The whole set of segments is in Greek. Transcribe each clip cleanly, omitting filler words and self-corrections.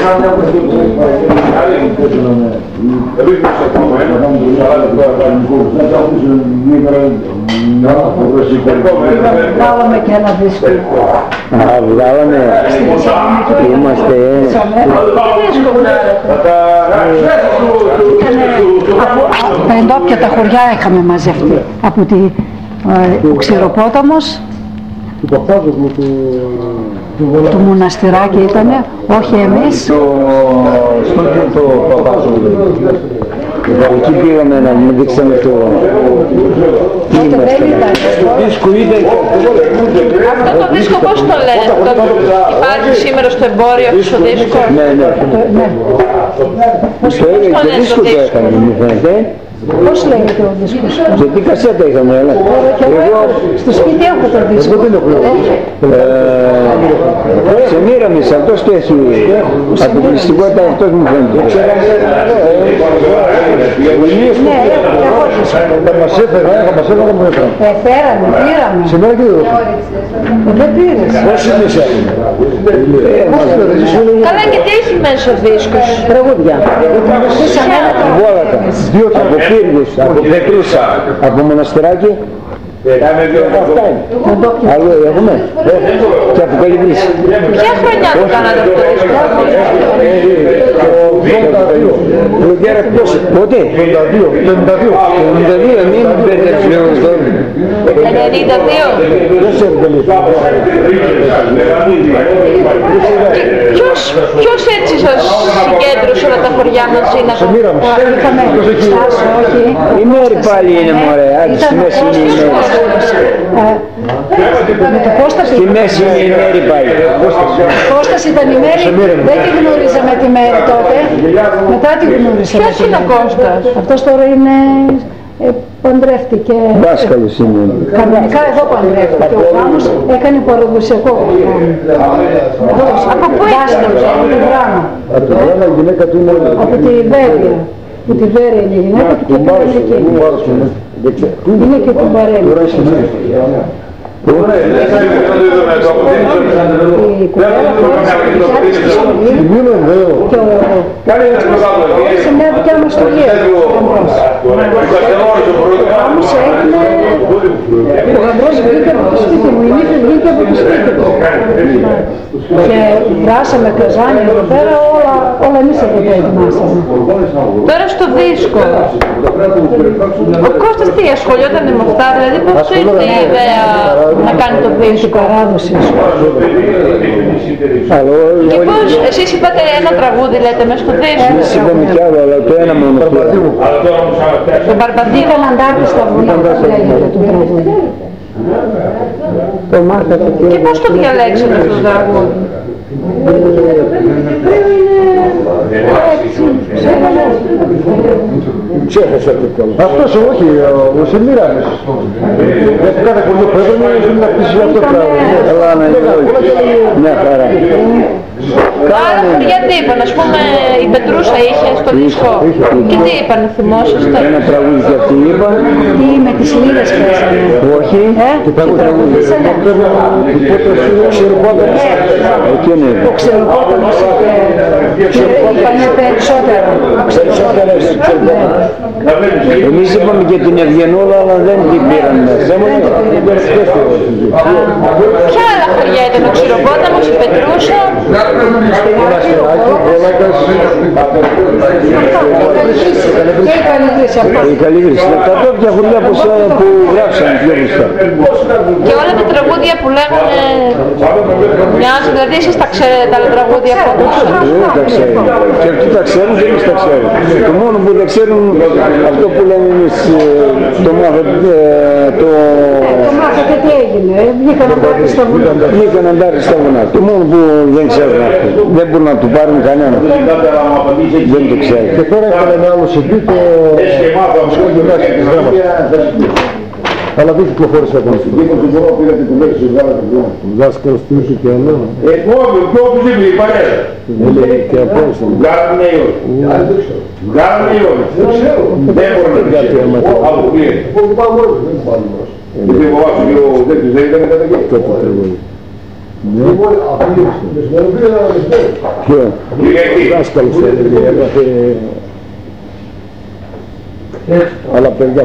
Βγάλαμε και ένα δίσκο. Βγάλαμε. Είμαστε. Τα εντόπια τα χωριά είχαμε μαζευτεί. Από ο Ξηροπόταμος, του Μοναστηράκι ήτανε, όχι εμείς. Στο Παπάζογλου. Εκεί πήγαμε να μην δείξαμε το... Τότε δεν ήταν. Το δίσκο ήταν... Αυτό το δίσκο πώς το λένε? Υπάρχει σήμερα στο εμπόριο αυτό το δίσκο? Ναι. Πώς το λένε το δίσκο? Πώς λέγεται ο δίσκος? Γιατί κασέτα είχαμε, έλα. Στο σπίτι έχω το δίσκο. Σε μοίραμες, αυτός το έχει. Αποκλειστικότητα αυτός μου φαίνεται. Ναι, έχω δίσκο. Μας έφερε, μου έφερε. Φέραμε, πήραμε. Σήμερα και δεν Δεν πήρες. πώς είναι σε Καλά, και τι έχει μέσα ο δίσκος? Τραγούδια. Βόλατα, από Πύργους, από Πετρούσα, από Μοναστηράκι. Αυτά είναι. Αλλού έχουμε. Και από Καλυβρής. Ποια χρονιά το κάνατε αυτό το δίσκο? Πότε? 52, μην μπερδεύσουμε τον. 92. Ποιος έτσι σας συγκέντρωσε όλα τα χωριά μαζί να το... Είχαμε στάση, όχι. Η μέρη πάλι είναι μωρέ, άντε στη μέση είναι η μέρη. Στη μέση είναι η μέρη πάλι. Κώστας ήταν η Μέρη, δεν τη γνωρίζαμε τη Μέρη τότε, μετά τη γνωρίζαμε. Ποιος είναι ο Κώστας? Αυτός τώρα είναι, παντρεύτηκε. Δάσκαλος είναι. Κανονικά εδώ παντρεύτηκε, ο γάμος έκανε παραδοσιακό γάμο. Από πού Δάσκαλος, από τη Βράμα. Από το Βράμα η γυναίκα του είναι... Από τη Βέρεια. Που τη Βέρεια είναι η γυναίκα του και πήγαν εκεί. Είναι και του Μπαρέλη. Η κουβέρα χώρισε τη και σε μια δικιά μας στολή. Όμως έγινε, ο γαμπρός βγήκε από το σπίτι μου, η νύχτα βγήκε από το σπίτι μου. Και βράσαμε καζάνια εδώ πέρα, όλα εμείς εδώ τα ετοιμάσαμε. Τώρα στο δίσκο, ο Κώστας τι ασχολιόταν με αυτά, δηλαδή πώς του ήρθε η ιδέα να κάνει το δίσκο? Παράδοση. Και πώς, εσείς είπατε ένα τραγούδι λέτε μέσα στο δίσκο? Εμείς είπαμε κι άλλο, αλλά το ένα μόνο. Το Μπαρμπαντίκο. Ήταν αντάρτη στα βουνά, λέγεται το τραγούδι. Το μάθατε Και πώς το διαλέξατε αυτό το τραγούδι? Ξέχασα το κόμμα. Αυτός όχι, ο Σεμίρανης. Γιατί κάθε πολύ που έπαιρνε να πείσει αυτό το πράγμα. Καλά να είναι όλοι. Μια χαρά. Άρα χωριά τι είπαν, ας πούμε η Πετρούσα είχε στο δίσκο. Και τι είπαν, θυμόσαστε? Ένα τραγούδι και αυτοί είπαν. Τι με τις λίδες πέσανε. Όχι. Και τραγούδι. Ο Ξεροπόταμος είπανε περισσότερα. Εμείς είπαμε και την Ευγενούλα, αλλά δεν την πήραν μέσα. Ποια άλλα χωριά ήταν? Ο Ξηροπόταμος, η Πετρούσα? Η Καλυβρής. Τα τόπια χωριά που γράψαν πιο μπροστά. Και όλα τα τραγούδια που λέγανε μοιάζει, δηλαδή εσείς τα ξέρετε τα άλλα τραγούδια από τους? Δεν τα ξέρουν. Και αυτοί τα ξέρουν και εμείς τα ξέρουν. Το μόνο που δεν ξέρουν αυτό που λένε εμείς το μάθατε τι έγινε, βγήκαν αντάρτη στα βουνά. Βγήκαν αντάρτη στα βουνά. Το μόνο που δεν ξέρουν αυτό. Δεν μπορούν να του πάρουν κανένα. Δεν το ξέρουν. Και τώρα έκανε ένα άλλο CD το σχολιονάκι της γράμμας. Αλλά δεν κυκλοφόρησε ακόμα. Στην κήπο του μπορώ πήγατε του λέξη του δάσκαλος του ήσου και άλλο. Όχι, ο πιο οπισίπλη, η παρέα. Και απόψε. Γκάρνε ή όχι. Γκάρνε ή όχι. Δεν ξέρω. Δεν μπορεί να πει. Αποκλείεται. Δεν φοβάσαι και ο τέτοιος δεν ήταν κατά εκεί. Ποιο? Δάσκαλος έλεγε, αλλά παιδιά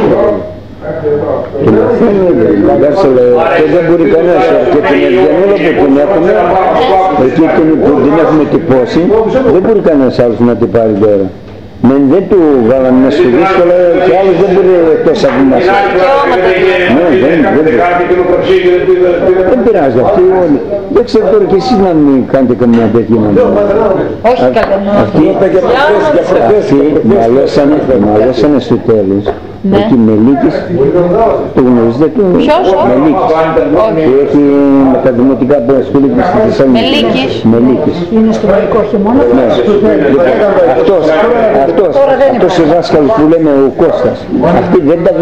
και δεν μπορεί κανένας και την Ευγενούλα που την έχουμε εκεί που την έχουμε τυπώσει δεν μπορεί κανένας άλλος να την πάρει τώρα. Δεν του βάλαμε μέσα στο δύσκολο και άλλος δεν μπορεί εκτός από μας. Δεν πειράζει αυτοί όλοι. Δεν ξέρω τώρα και εσείς να μην κάνετε καμιά τέτοια. Όχι καλά. Αυτοί μαλώσανε στο τέλος. Εκεί Μελίκης, το γνωρίζετε του? Ποιος? Μελίκης. Που έχει με τα δημοτικά που ασχολείται στη Θεσσαλονίκη. Μελίκης. Είναι στο Μαϊκό χειμώνα. Αυτός ο δάσκαλος που λέμε ο Κώστας. Αυτοί δεν τα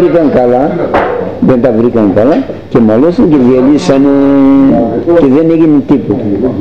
βρήκαν καλά και μαλώσαν και διαλύσανε και δεν έγινε τίποτα.